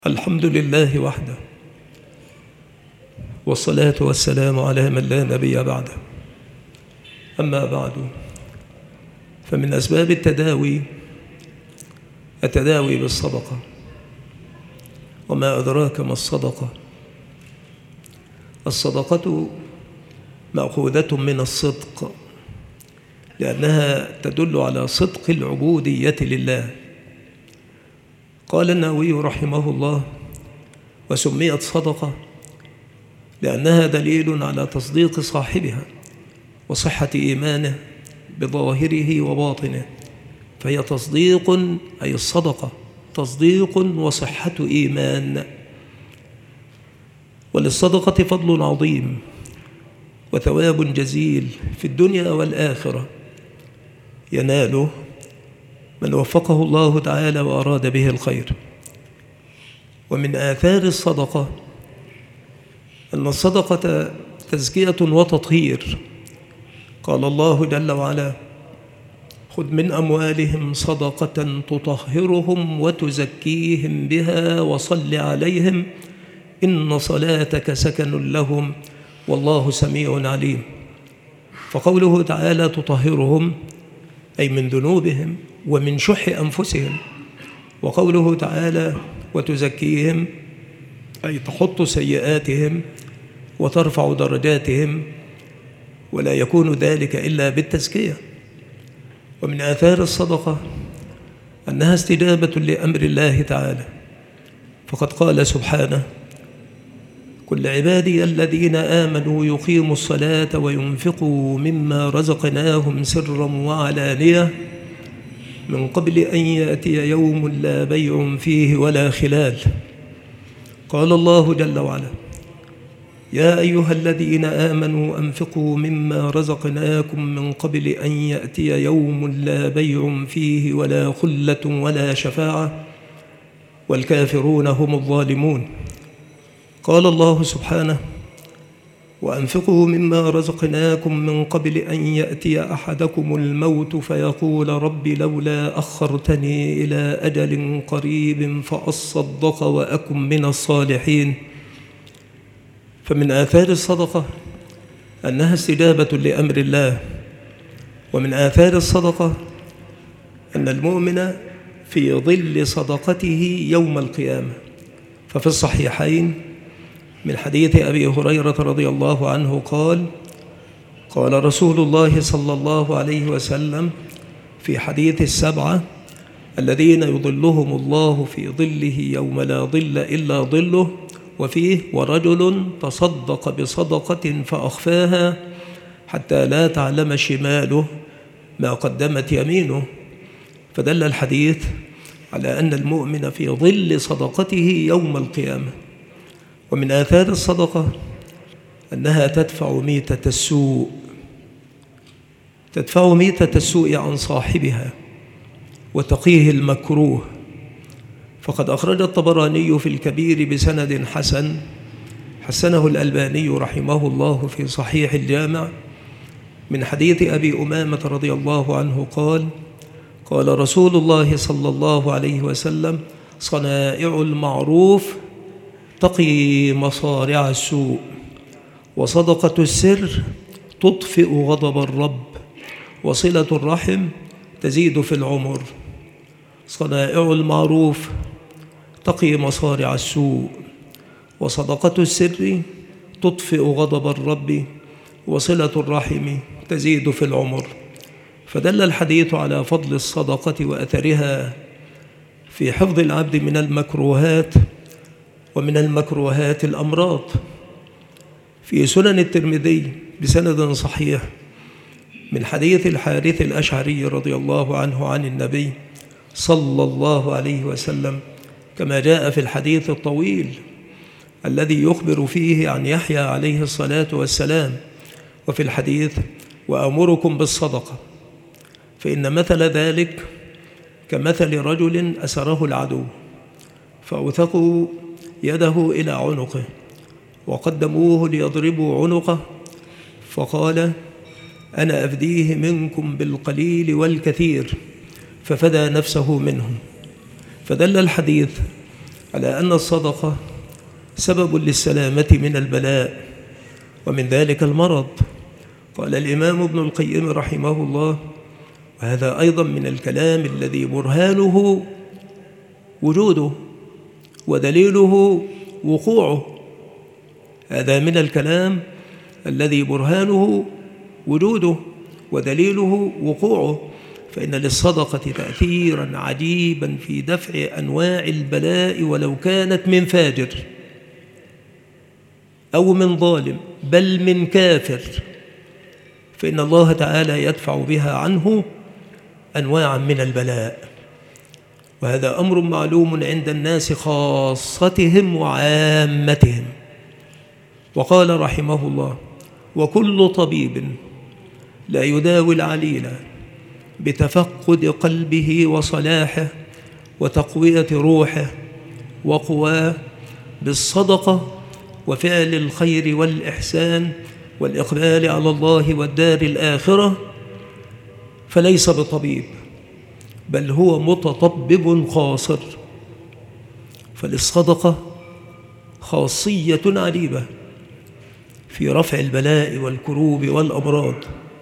الحمد لله وحده، والصلاة والسلام على من لا نبي بعده. أما بعد، فمن أسباب التداوي بالصدقة. وما أدراك ما الصدقة؟ الصدقة مأخوذة من الصدق، لأنها تدل على صدق العبودية لله. قال النووي رحمه الله: وسميت صدقة لأنها دليل على تصديق صاحبها وصحة إيمانه بظاهره وباطنه، فهي تصديق، أي الصدقة تصديق وصحة إيمان. وللصدقة فضل عظيم وثواب جزيل في الدنيا والآخرة، يناله من وفقه الله تعالى وأراد به الخير. ومن آثار الصدقة أن الصدقة تزكية وتطهير. قال الله جل وعلا: خذ من أموالهم صدقة تطهرهم وتزكيهم بها وصل عليهم إن صلاتك سكن لهم والله سميع عليم. فقوله تعالى تطهرهم أي من ذنوبهم ومن شح أنفسهم، وقوله تعالى وتزكيهم أي تحط سيئاتهم وترفع درجاتهم، ولا يكون ذلك إلا بالتزكية. ومن آثار الصدقة أنها استجابة لأمر الله تعالى، فقد قال سبحانه: كل عبادي الذين آمنوا يقيموا الصلاة وينفقوا مما رزقناهم سرا وعلانية من قبل أن يأتي يوم لا بيع فيه ولا خلال. قال الله جل وعلا: يا أيها الذين آمنوا أنفقوا مما رزقناكم من قبل أن يأتي يوم لا بيع فيه ولا خلة ولا شفاعة والكافرون هم الظالمون. قال الله سبحانه: وأنفقوا مما رزقناكم من قبل أن يأتي أحدكم الموت فيقول رب لولا أخرتني إلى أجل قريب فأصدق وأكن من الصالحين. فمن آثار الصدقة أنها استجابة لأمر الله. ومن آثار الصدقة أن المؤمن في ظل صدقته يوم القيامة. ففي الصحيحين من حديث أبي هريرة رضي الله عنه قال: قال رسول الله صلى الله عليه وسلم في حديث السبعة الذين يظلهم الله في ظله يوم لا ظل إلا ظله، وفيه: ورجل تصدق بصدقة فأخفاها حتى لا تعلم شماله ما قدمت يمينه. فدل الحديث على أن المؤمن في ظل صدقته يوم القيامة. ومن آثار الصدقة أنها تدفع ميتة السوء عن صاحبها وتقيه المكروه. فقد أخرج الطبراني في الكبير بسند حسنه الألباني رحمه الله في صحيح الجامع من حديث أبي أمامة رضي الله عنه قال: قال رسول الله صلى الله عليه وسلم: صنائع المعروف تقي مصارع السوء، وصدقة السر تطفئ غضب الرب، وصلة الرحم تزيد في العمر. صنائع المعروف تقي مصارع السوء، وصدقة السر تطفئ غضب الرب، وصلة الرحم تزيد في العمر. فدل الحديث على فضل الصدقة وأثرها في حفظ العبد من المكروهات، ومن المكروهات الأمراض. في سنن الترمذي بسند صحيح من حديث الحارث الأشعري رضي الله عنه عن النبي صلى الله عليه وسلم، كما جاء في الحديث الطويل الذي يخبر فيه عن يحيى عليه الصلاة والسلام. وفي الحديث: وأمركم بالصدقة فإن مثل ذلك كمثل رجل أسره العدو فأوثقوا يده إلى عنقه وقدموه ليضربوا عنقه، فقال: أنا أفديه منكم بالقليل والكثير، ففدى نفسه منهم. فدل الحديث على أن الصدقة سبب للسلامة من البلاء ومن ذلك المرض. قال الإمام ابن القيم رحمه الله، وهذا أيضا من الكلام الذي برهانه وجوده ودليله وقوعه، هذا من الكلام الذي برهانه وجوده ودليله وقوعه، فإن للصدقة تأثيرا عجيبا في دفع أنواع البلاء ولو كانت من فاجر أو من ظالم بل من كافر، فإن الله تعالى يدفع بها عنه أنواعا من البلاء، وهذا أمر معلوم عند الناس خاصتهم وعامتهم. وقال رحمه الله: وكل طبيب لا يداوي العليل بتفقد قلبه وصلاحه وتقوية روحه وقواه بالصدقة وفعل الخير والإحسان والإقبال على الله والدار الآخرة فليس بطبيب، بل هو متطبب خاسر. فللصدقة خاصية عجيبة في رفع البلاء والكروب والأمراض،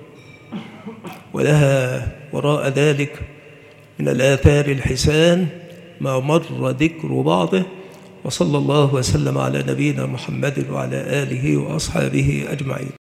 ولها وراء ذلك من الآثار الحسان ما مر ذكر بعضه. وصلى الله وسلم على نبينا محمد وعلى آله وأصحابه أجمعين.